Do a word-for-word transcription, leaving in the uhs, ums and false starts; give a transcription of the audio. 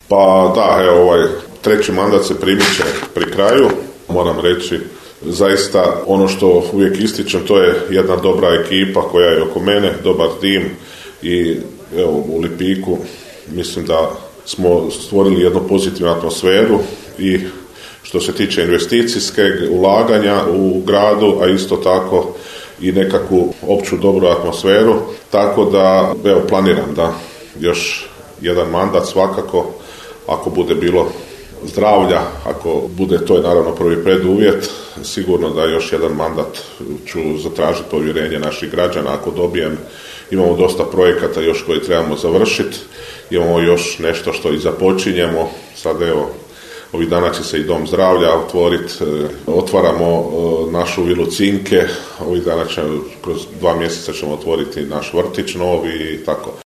Pa da, evo ovaj treći mandat se primiče pri kraju. Moram reći, zaista ono što uvijek ističem, to je jedna dobra ekipa koja je oko mene, dobar tim i evo u Lipiku mislim da smo stvorili jednu pozitivnu atmosferu i što se tiče investicijske ulaganja u gradu, a isto tako i nekakvu opću dobru atmosferu, tako da evo planiram da još jedan mandat svakako, ako bude bilo zdravlja, ako bude, to je naravno prvi preduvjet, sigurno da još jedan mandat ću zatražiti povjerenje naših građana ako dobijem. Imamo dosta projekata još koje trebamo završiti, imamo još nešto što i započinjemo, sad evo ovih dana će se i dom zdravlja otvoriti, otvaramo našu vilu Cinke, ovih dana ćemo, kroz dva mjeseca ćemo otvoriti naš vrtić novi i tako.